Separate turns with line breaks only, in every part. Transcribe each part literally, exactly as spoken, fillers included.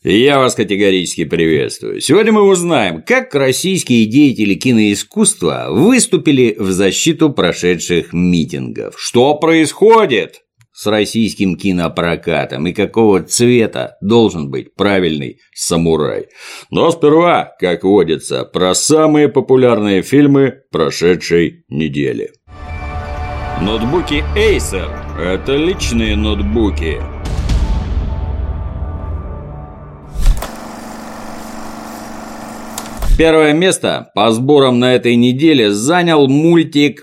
Я вас категорически приветствую. Сегодня мы узнаем, как российские деятели киноискусства выступили в защиту прошедших митингов. Что происходит с российским кинопрокатом и какого цвета должен быть правильный самурай. Но сперва, как водится, про самые популярные фильмы прошедшей недели. Ноутбуки Acer – это личные ноутбуки. Первое место по сборам на этой неделе занял мультик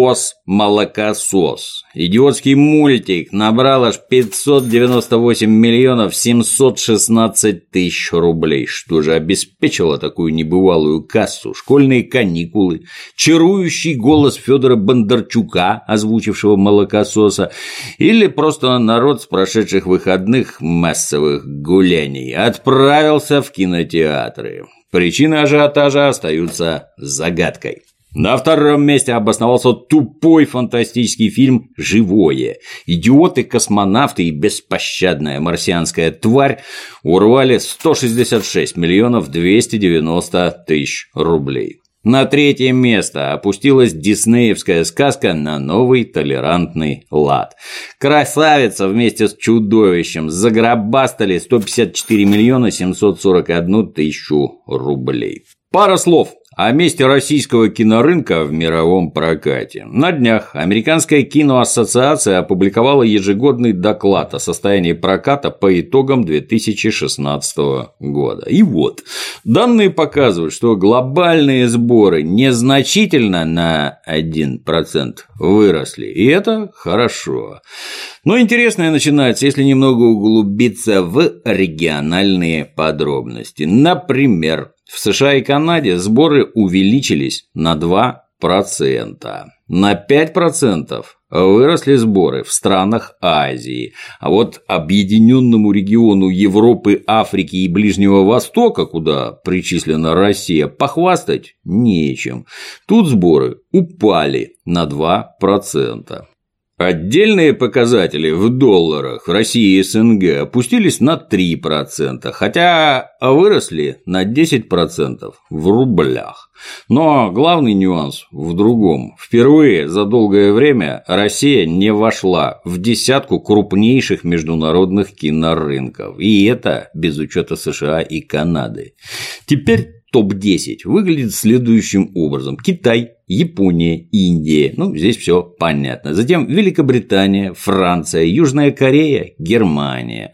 «Босс-молокосос». Идиотский мультик набрал аж пятьсот девяносто восемь миллионов семьсот шестнадцать тысяч рублей, что же обеспечило такую небывалую кассу. Школьные каникулы, чарующий голос Федора Бондарчука, озвучившего молокососа, или просто народ с прошедших выходных массовых гуляний отправился в кинотеатры. Причины ажиотажа остаются загадкой. На втором месте обосновался тупой фантастический фильм «Живое». Идиоты, космонавты и беспощадная марсианская тварь урвали сто шестьдесят шесть миллионов двести девяносто тысяч рублей. На третье место опустилась диснеевская сказка на новый толерантный лад. Красавица вместе с чудовищем загробастали сто пятьдесят четыре миллиона семьсот сорок одну тысячу рублей. Пара слов о месте российского кинорынка в мировом прокате. На днях Американская киноассоциация опубликовала ежегодный доклад о состоянии проката по итогам две тысячи шестнадцатого года. И вот, данные показывают, что глобальные сборы незначительно на один процент выросли, и это хорошо. Но интересное начинается, если немного углубиться в региональные подробности. Например, в США и Канаде сборы увеличились на два процента. На пять процентов выросли сборы в странах Азии. А вот объединенному региону Европы, Африки и Ближнего Востока, куда причислена Россия, похвастать нечем. Тут сборы упали на два процента. Отдельные показатели в долларах в России и СНГ опустились на три процента, хотя выросли на десять процентов в рублях. Но главный нюанс в другом. Впервые за долгое время Россия не вошла в десятку крупнейших международных кинорынков, и это без учета США и Канады. Теперь топ десять выглядит следующим образом: Китай, Япония, Индия, ну здесь все понятно. Затем Великобритания, Франция, Южная Корея, Германия.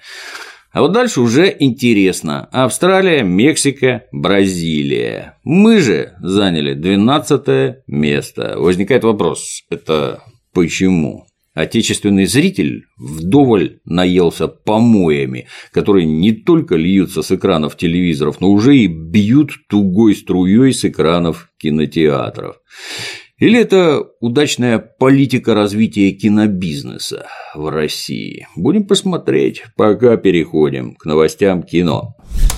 А вот дальше уже интересно: Австралия, Мексика, Бразилия. Мы же заняли двенадцатое место. Возникает вопрос: это почему? Отечественный зритель вдоволь наелся помоями, которые не только льются с экранов телевизоров, но уже и бьют тугой струей с экранов кинотеатров. Или это удачная политика развития кинобизнеса в России? Будем посмотреть, пока переходим к новостям кино.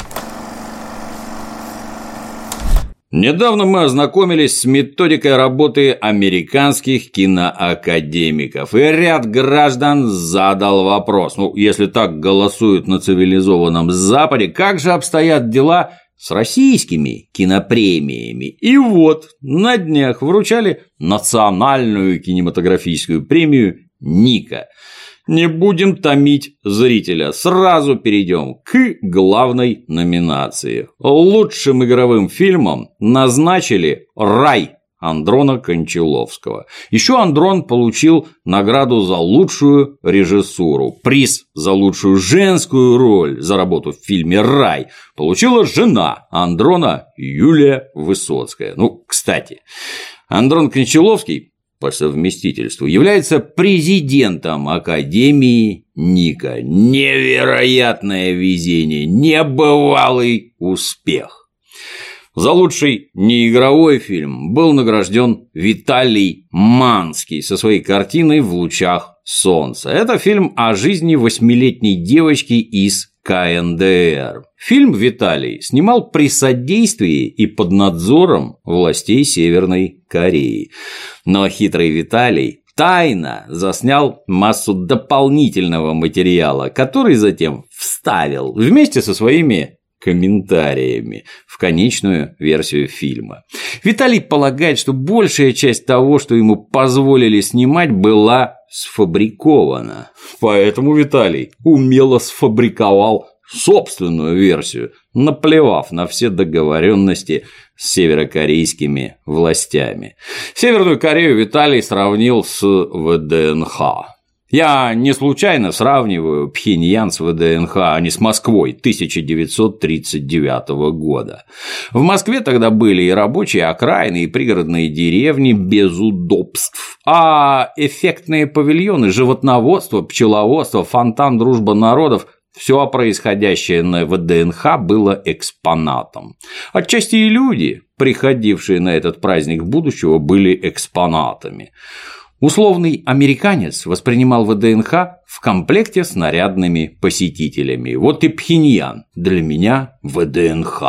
Недавно мы ознакомились с методикой работы американских киноакадемиков, и ряд граждан задал вопрос: ну, если так голосуют на цивилизованном Западе, как же обстоят дела с российскими кинопремиями? И вот на днях вручали национальную кинематографическую премию «Ника». Не будем томить зрителя, сразу перейдем к главной номинации. Лучшим игровым фильмом назначили «Рай» Андрона Кончаловского. Еще Андрон получил награду за лучшую режиссуру. Приз за лучшую женскую роль за работу в фильме «Рай» получила жена Андрона, Юлия Высоцкая. Ну, кстати, Андрон Кончаловский по совместительству является президентом Академии Ника. Невероятное везение, небывалый успех. За лучший неигровой фильм был награжден Виталий Манский со своей картиной «В лучах солнца». Это фильм о жизни восьмилетней девочки из ка эн дэ эр. Фильм Виталий снимал при содействии и под надзором властей Северной Кореи. Но хитрый Виталий тайно заснял массу дополнительного материала, который затем вставил вместе со своими комментариями в конечную версию фильма. Виталий полагает, что большая часть того, что ему позволили снимать, была сфабрикована. Поэтому Виталий умело сфабриковал собственную версию, наплевав на все договоренности с северокорейскими властями. Северную Корею Виталий сравнил с ВДНХ. Я не случайно сравниваю Пхеньян с ВДНХ, а не с Москвой тысяча девятьсот тридцать девятого года. В Москве тогда были и рабочие окраины, и пригородные деревни без удобств, а эффектные павильоны, животноводство, пчеловодство, фонтан «Дружба народов» – все происходящее на ВДНХ было экспонатом. Отчасти и люди, приходившие на этот праздник будущего, были экспонатами. Условный американец воспринимал ВДНХ в комплекте с нарядными посетителями. Вот и Пхеньян для меня ВДНХ.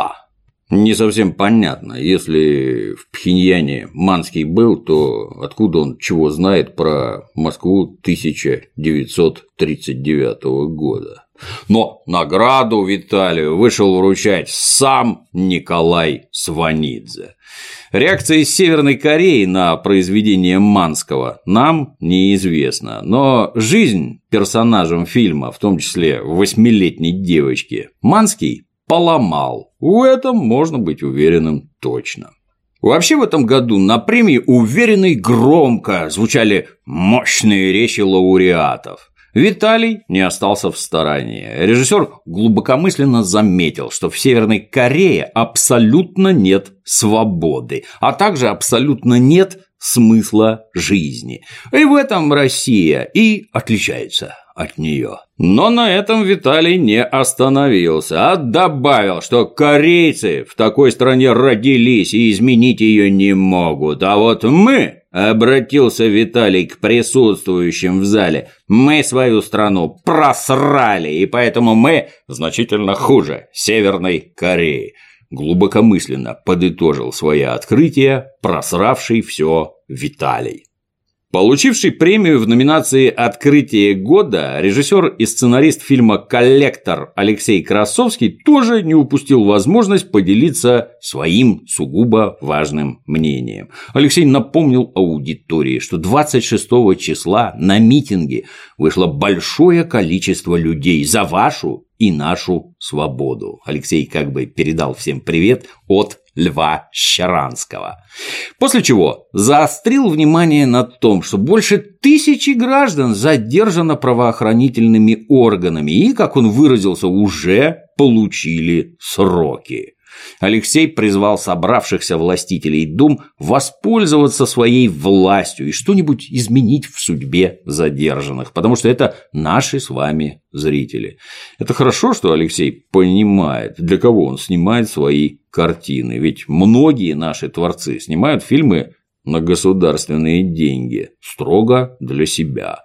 Не совсем понятно, если в Пхеньяне Манский был, то откуда он чего знает про Москву тысяча девятьсот тридцать девятого года. Но награду Виталию вышел вручать сам Николай Сванидзе. Реакция из Северной Кореи на произведение Манского нам неизвестна, но жизнь персонажам фильма, в том числе восьмилетней девочки, Манский поломал. В этом можно быть уверенным точно. Вообще в этом году на премии уверенно и громко звучали мощные речи лауреатов. Виталий не остался в стороне. Режиссер глубокомысленно заметил, что в Северной Корее абсолютно нет свободы, а также абсолютно нет смысла жизни. И в этом Россия и отличается от нее. Но на этом Виталий не остановился, а добавил, что корейцы в такой стране родились и изменить ее не могут, а вот мы, обратился Виталий к присутствующим в зале, мы свою страну просрали, и поэтому мы значительно хуже Северной Кореи. Глубокомысленно подытожил свои открытия просравший все Виталий. Получивший премию в номинации «Открытие года», режиссер и сценарист фильма «Коллектор» Алексей Красовский тоже не упустил возможность поделиться своим сугубо важным мнением. Алексей напомнил аудитории, что двадцать шестого числа на митинге вышло большое количество людей за вашу и нашу свободу. Алексей как бы передал всем привет от Льва Щаранского. После чего заострил внимание на том, что больше тысячи граждан задержано правоохранительными органами и, как он выразился, уже получили сроки. Алексей призвал собравшихся властителей дум воспользоваться своей властью и что-нибудь изменить в судьбе задержанных, потому что это наши с вами зрители. Это хорошо, что Алексей понимает, для кого он снимает свои картины, ведь многие наши творцы снимают фильмы на государственные деньги, строго для себя.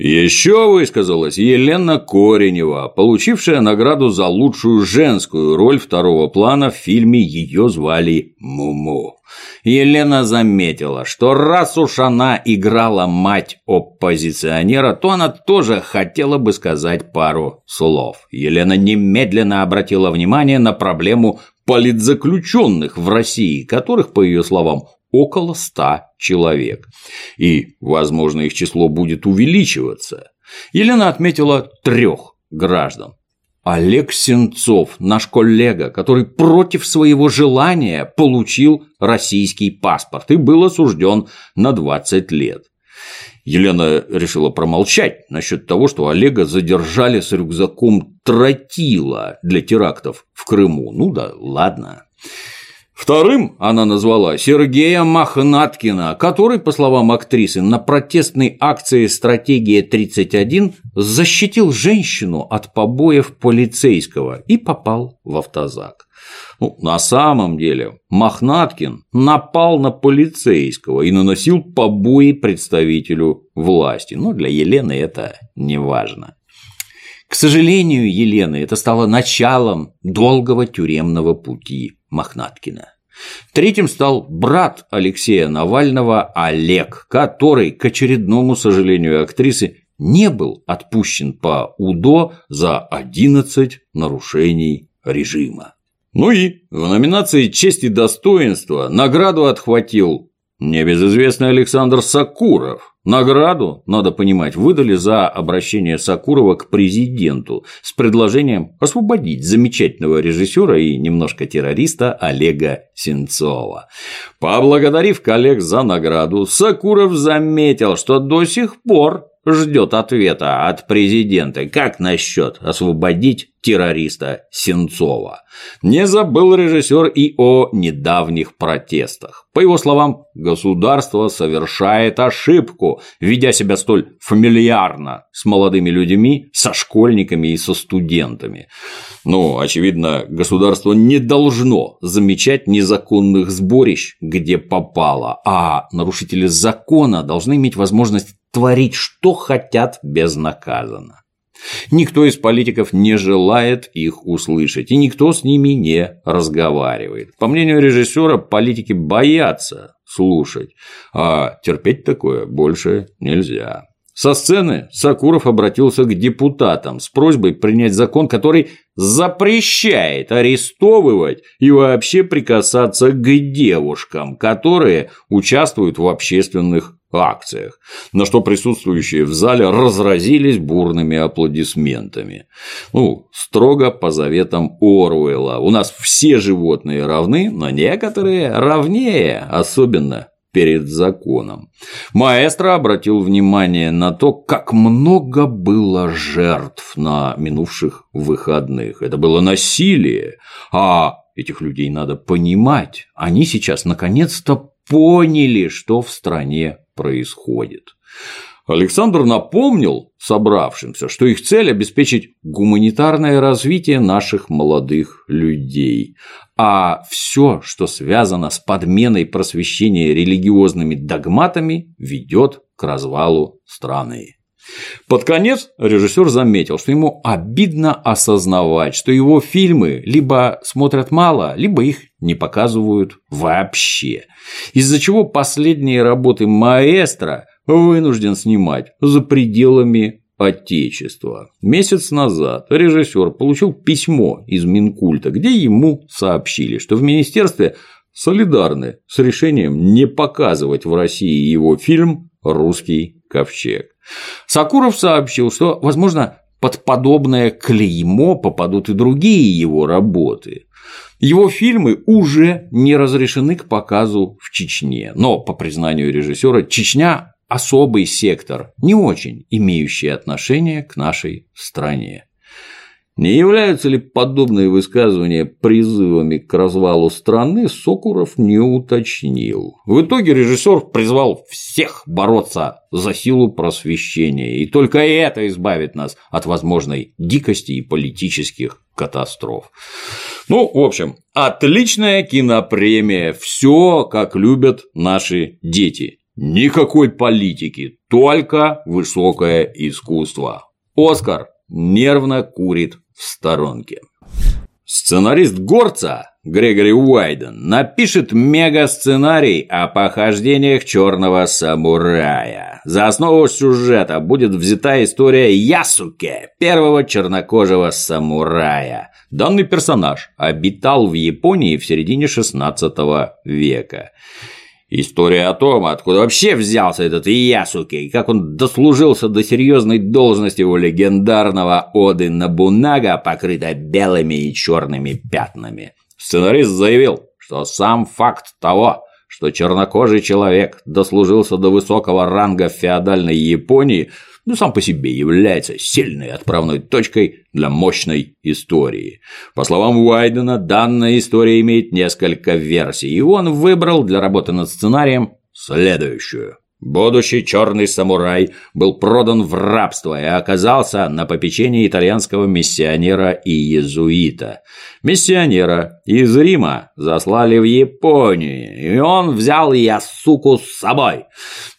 Еще высказалась Елена Коренева, получившая награду за лучшую женскую роль второго плана в фильме «Ее звали Муму». Елена заметила, что раз уж она играла мать оппозиционера, то она тоже хотела бы сказать пару слов. Елена немедленно обратила внимание на проблему политзаключенных в России, которых, по ее словам, около ста человек. И, возможно, их число будет увеличиваться. Елена отметила трех граждан. Олег Сенцов, наш коллега, который против своего желания получил российский паспорт и был осужден на двадцать лет. Елена решила промолчать насчет того, что Олега задержали с рюкзаком тротила для терактов в Крыму. Ну да, ладно. Вторым она назвала Сергея Мохнаткина, который, по словам актрисы, на протестной акции «Стратегия тридцать один» защитил женщину от побоев полицейского и попал в автозак. Ну, на самом деле Мохнаткин напал на полицейского и наносил побои представителю власти, но для Елены это не важно. К сожалению, Елены, это стало началом долгого тюремного пути Мохнаткина. Третьим стал брат Алексея Навального Олег, который, к очередному сожалению актрисы, не был отпущен по УДО за одиннадцать нарушений режима. Ну и в номинации «Честь и достоинство» награду отхватил небезызвестный Александр Сокуров. Награду, надо понимать, выдали за обращение Сокурова к президенту с предложением освободить замечательного режиссера и немножко террориста Олега Сенцова. Поблагодарив коллег за награду, Сокуров заметил, что до сих пор ждет ответа от президента, как насчет освободить террориста Сенцова. Не забыл режиссер и о недавних протестах. По его словам, государство совершает ошибку, ведя себя столь фамильярно с молодыми людьми, со школьниками и со студентами. Ну, очевидно, государство не должно замечать незаконных сборищ, где попало, а нарушители закона должны иметь возможность творить, что хотят, безнаказанно. Никто из политиков не желает их услышать, и никто с ними не разговаривает. По мнению режиссера, политики боятся слушать, а терпеть такое больше нельзя. Со сцены Сокуров обратился к депутатам с просьбой принять закон, который запрещает арестовывать и вообще прикасаться к девушкам, которые участвуют в общественных акциях, на что присутствующие в зале разразились бурными аплодисментами. Ну, строго по заветам Оруэлла. У нас все животные равны, но некоторые равнее, особенно перед законом. Маэстро обратил внимание на то, как много было жертв на минувших выходных. Это было насилие, а этих людей надо понимать. Они сейчас наконец-то поняли, что в стране происходит. Александр напомнил собравшимся, что их цель – обеспечить гуманитарное развитие наших молодых людей, а все, что связано с подменой просвещения религиозными догматами, ведет к развалу страны. Под конец режиссер заметил, что ему обидно осознавать, что его фильмы либо смотрят мало, либо их не показывают вообще, из-за чего последние работы маэстро вынужден снимать за пределами Отечества. Месяц назад режиссер получил письмо из Минкульта, где ему сообщили, что в министерстве солидарны с решением не показывать в России его фильм «Русский ковчег». Сокуров сообщил, что, возможно, под подобное клеймо попадут и другие его работы. Его фильмы уже не разрешены к показу в Чечне, но, по признанию режиссера, Чечня – особый сектор, не очень имеющий отношение к нашей стране. Не являются ли подобные высказывания призывами к развалу страны, Сокуров не уточнил. В итоге режиссер призвал всех бороться за силу просвещения, и только это избавит нас от возможной дикости и политических катастроф. Ну, в общем, отличная кинопремия, все как любят наши дети. Никакой политики, только высокое искусство. Оскар нервно курит в сторонке. Сценарист «Горца» Грегори Уайден напишет мега-сценарий о похождениях черного самурая. За основу сюжета будет взята история Ясуке, первого чернокожего самурая. Данный персонаж обитал в Японии в середине шестнадцатого века. История о том, откуда вообще взялся этот Ясуке и как он дослужился до серьезной должности у легендарного Оды Нобунага, покрыта белыми и черными пятнами. Сценарист заявил, что сам факт того, что чернокожий человек дослужился до высокого ранга в феодальной Японии, ну, сам по себе является сильной отправной точкой для мощной истории. По словам Уайдена, данная история имеет несколько версий, и он выбрал для работы над сценарием следующую. Будущий черный самурай был продан в рабство и оказался на попечении итальянского миссионера и иезуита. Миссионера из Рима заслали в Японию, и он взял Ясуку с собой.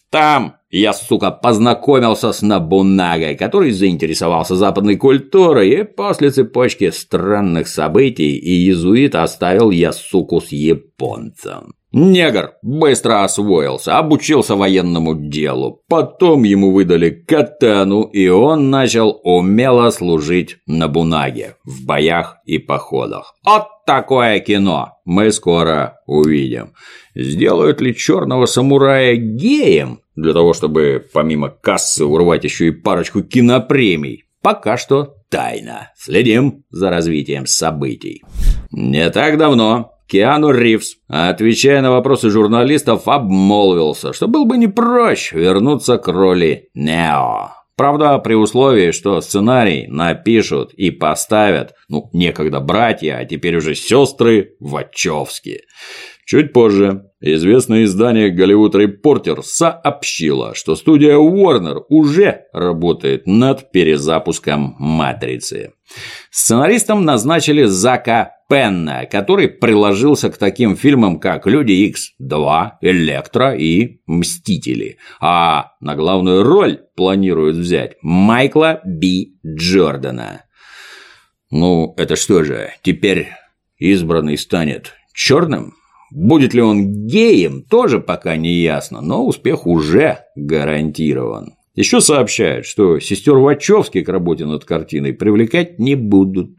Там я, сука, познакомился с Нобунагой, который заинтересовался западной культурой, и после цепочки странных событий и иезуит оставил я, суку, с японцем. Негр быстро освоился, обучился военному делу, потом ему выдали катану, и он начал умело служить Нобунаге в боях и походах. Вот такое кино мы скоро увидим. Сделают ли черного самурая геем, для того, чтобы помимо кассы урвать еще и парочку кинопремий? Пока что тайна. Следим за развитием событий. Не так давно Киану Ривз, отвечая на вопросы журналистов, обмолвился, что был бы не прочь вернуться к роли Нео. Правда, при условии, что сценарий напишут и поставят, ну, некогда братья, а теперь уже сестры Вачовски. Чуть позже известное издание Hollywood Reporter сообщило, что студия Warner уже работает над перезапуском «Матрицы». Сценаристом назначили Зака Пенна, который приложился к таким фильмам, как «Люди Икс два», «Электро» и «Мстители». А на главную роль планируют взять Майкла Би Джордана. Ну, это что же, теперь избранный станет черным? Будет ли он геем, тоже пока не ясно, но успех уже гарантирован. Еще сообщают, что сестер Вачовски к работе над картиной привлекать не будут.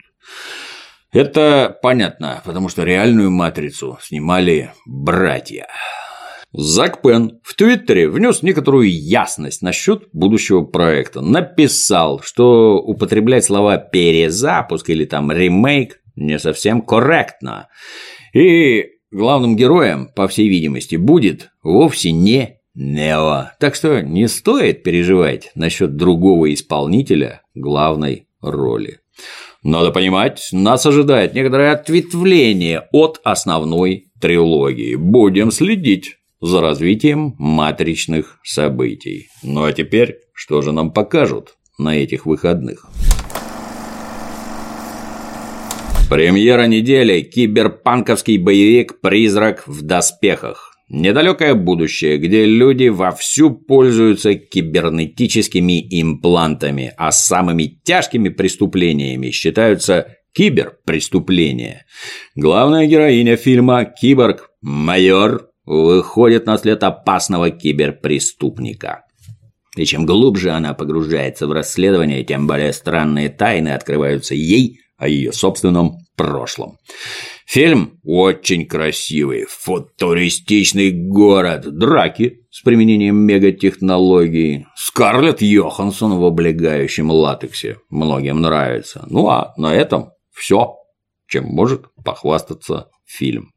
Это понятно, потому что реальную «Матрицу» снимали братья. Зак Пенн в Твиттере внес некоторую ясность насчет будущего проекта. Написал, что употреблять слова «перезапуск» или там «ремейк» не совсем корректно. И главным героем, по всей видимости, будет вовсе не Нео. Так что не стоит переживать насчет другого исполнителя главной роли. Надо понимать, нас ожидает некоторое ответвление от основной трилогии. Будем следить за развитием матричных событий. Ну а теперь, что же нам покажут на этих выходных? Премьера недели – киберпанковский боевик «Призрак в доспехах». Недалекое будущее, где люди вовсю пользуются кибернетическими имплантами, а самыми тяжкими преступлениями считаются киберпреступления. Главная героиня фильма «Киборг-майор» выходит на след опасного киберпреступника. И чем глубже она погружается в расследование, тем более странные тайны открываются ей о ее собственном прошлом. Фильм очень красивый, футуристичный город, драки с применением мегатехнологий, Скарлетт Йоханссон в облегающем латексе. Многим нравится. Ну а на этом все, чем может похвастаться фильм.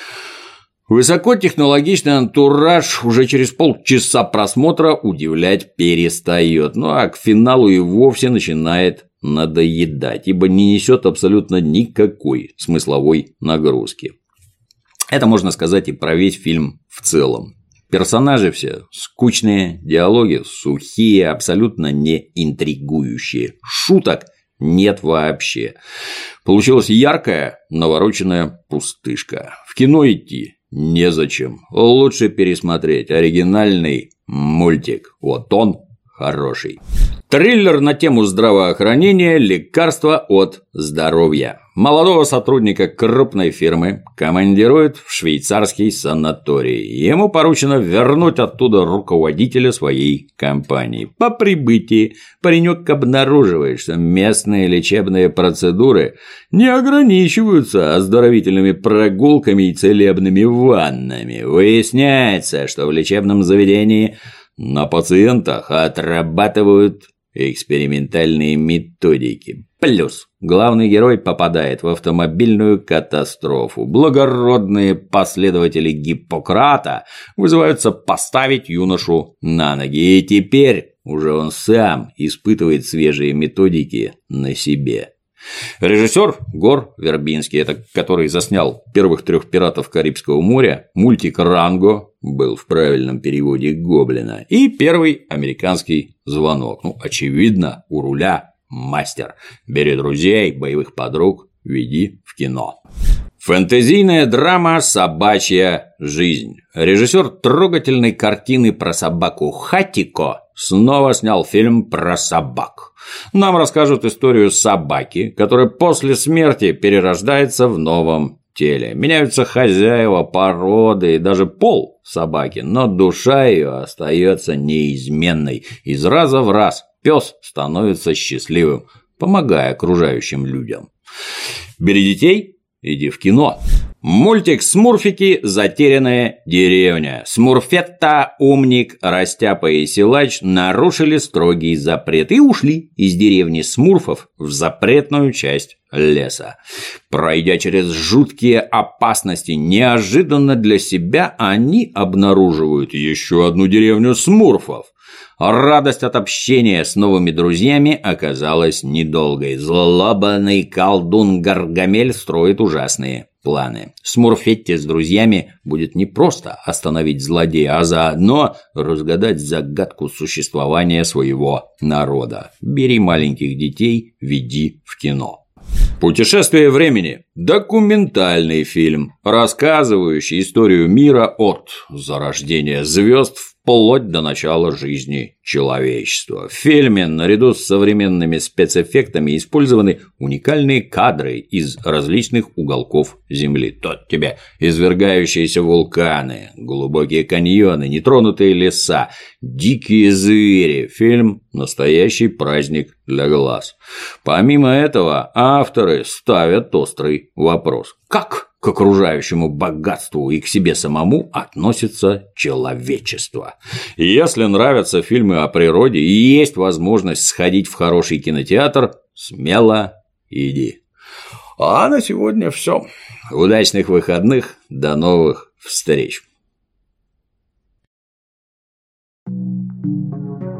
Высокотехнологичный антураж уже через полчаса просмотра удивлять перестает. Ну а к финалу и вовсе начинает надоедать, ибо не несет абсолютно никакой смысловой нагрузки. Это можно сказать и про весь фильм в целом. Персонажи все скучные, диалоги сухие, абсолютно не интригующие. Шуток нет вообще. Получилась яркая, навороченная пустышка. В кино идти незачем. Лучше пересмотреть оригинальный мультик. Вот он хороший. Триллер на тему здравоохранения, лекарства от здоровья. Молодого сотрудника крупной фирмы командируют в швейцарский санаторий. Ему поручено вернуть оттуда руководителя своей компании. По прибытии паренек обнаруживает, что местные лечебные процедуры не ограничиваются оздоровительными прогулками и целебными ваннами. Выясняется, что в лечебном заведении на пациентах отрабатывают экспериментальные методики. Плюс главный герой попадает в автомобильную катастрофу. Благородные последователи Гиппократа вызываются поставить юношу на ноги. И теперь уже он сам испытывает свежие методики на себе. Режиссер Гор Вербинский, это который заснял первых трех пиратов Карибского моря, мультик «Ранго» был в правильном переводе «Гоблина» и первый американский «Звонок». Ну, очевидно, у руля мастер. Бери друзей, боевых подруг, веди в кино. Фэнтезийная драма «Собачья жизнь». Режиссер трогательной картины про собаку Хатико снова снял фильм про собак. Нам расскажут историю собаки, которая после смерти перерождается в новом теле. Меняются хозяева, породы и даже пол собаки, но душа ее остается неизменной. Из раза в раз пес становится счастливым, помогая окружающим людям. Бери детей, иди в кино. Мультик «Смурфики. Затерянная деревня». Смурфетта, Умник, Растяпа и Силач нарушили строгий запрет и ушли из деревни Смурфов в запретную часть леса. Пройдя через жуткие опасности, неожиданно для себя они обнаруживают еще одну деревню Смурфов. Радость от общения с новыми друзьями оказалась недолгой. Злобный колдун Гаргамель строит ужасные планы. Смурфетте с друзьями будет не просто остановить злодея, а заодно разгадать загадку существования своего народа. Бери маленьких детей, веди в кино. «Путешествие времени» – документальный фильм, рассказывающий историю мира от зарождения звезд вплоть до начала жизни человечества. В фильме наряду с современными спецэффектами использованы уникальные кадры из различных уголков Земли. Тут тебе извергающиеся вулканы, глубокие каньоны, нетронутые леса, дикие звери. Фильм – настоящий праздник для глаз. Помимо этого, авторы ставят острый вопрос: как к окружающему богатству и к себе самому относится человечество? Если нравятся фильмы о природе и есть возможность сходить в хороший кинотеатр, смело иди. А на сегодня все. Удачных выходных, до новых встреч.